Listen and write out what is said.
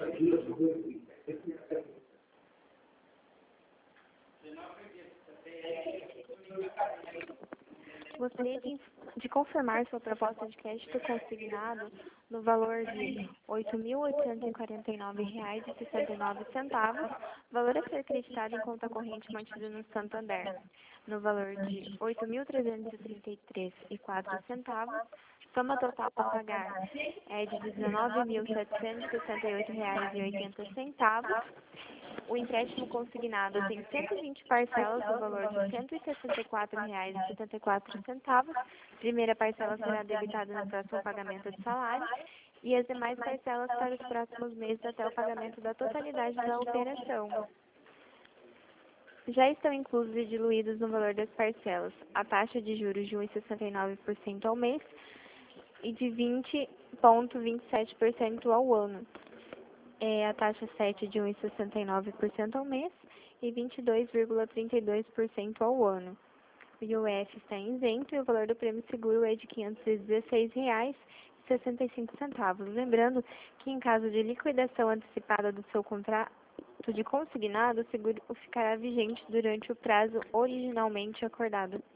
Gostaria de confirmar sua proposta de crédito consignado no valor de R$ 8.849,69, valor a ser acreditado em conta corrente mantido no Santander, no valor de R$ 8.333,04, soma total a pagar é de R$ 19.768,80. O empréstimo consignado tem 120 parcelas no valor de R$ 164,74. Primeira parcela será debitada no próximo pagamento de salário e as demais parcelas para os próximos meses até o pagamento da totalidade da operação. Já estão inclusos e diluídos no valor das parcelas a taxa de juros de 1,69% ao mês e de 20,27% ao ano. A taxa 7 de 1,69% ao mês e 22,32% ao ano. O IOF está isento e o valor do prêmio seguro é de R$ 516,65. Lembrando que em caso de liquidação antecipada do seu contrato de consignado, o seguro ficará vigente durante o prazo originalmente acordado.